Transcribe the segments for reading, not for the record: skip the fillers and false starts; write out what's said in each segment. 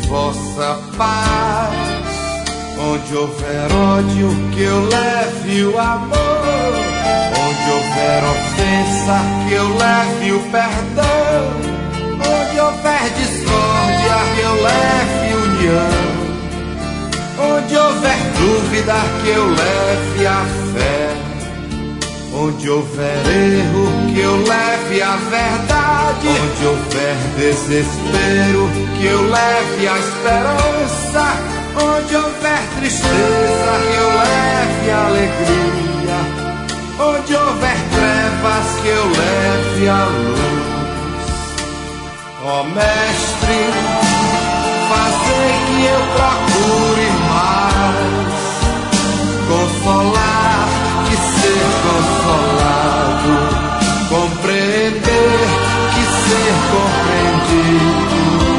vossa paz. Onde houver ódio, que eu leve o amor. Onde houver ofensa, que eu leve o perdão. Onde houver discórdia, que eu leve união. Onde houver dúvida, que eu leve a fé. Onde houver erro, que eu leve a verdade. Onde houver desespero, que eu leve a esperança. Onde houver tristeza, que eu leve a alegria. Onde houver trevas, que eu leve a luz. Ó Mestre, fazei que eu procure mais consolar que ser consolado, compreender que ser compreendido,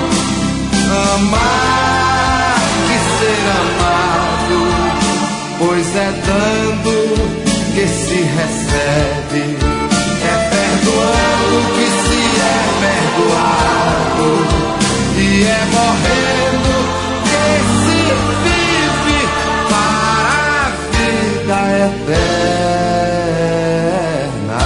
amar que ser amado, pois é dando que se recebe, é perdoando que se é perdoado, e é morrendo que se vive para a vida eterna.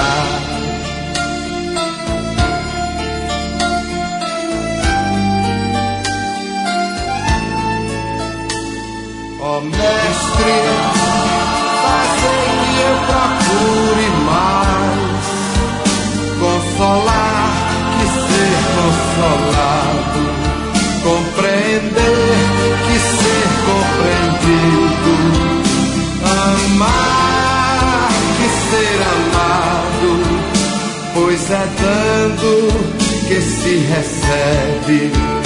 Ó Mestre, fazei que eu procure mais consolar que ser consolado, compreender que ser compreendido, amar que ser amado, pois é dando que se recebe.